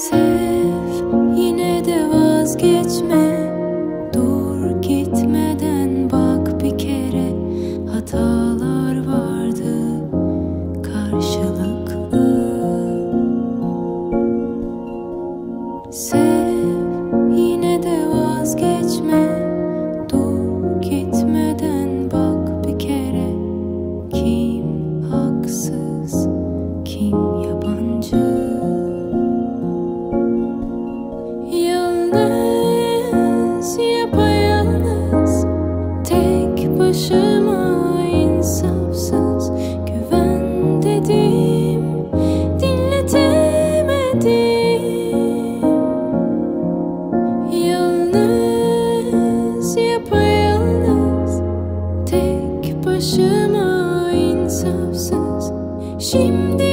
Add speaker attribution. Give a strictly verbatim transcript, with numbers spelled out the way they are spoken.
Speaker 1: Sev, yine de vazgeçme. Dur gitmeden bak bir kere. Hatalar vardı karşılıklı. Sev, yine de vazgeçme. Dur gitmeden bak bir kere. Kim haksız, kim yabancı? Yalnız, yapayalnız, tek başıma, insafsız. Güven dedim, dinletemedim. Yalnız, yapayalnız, tek başıma, insafsız. Şimdi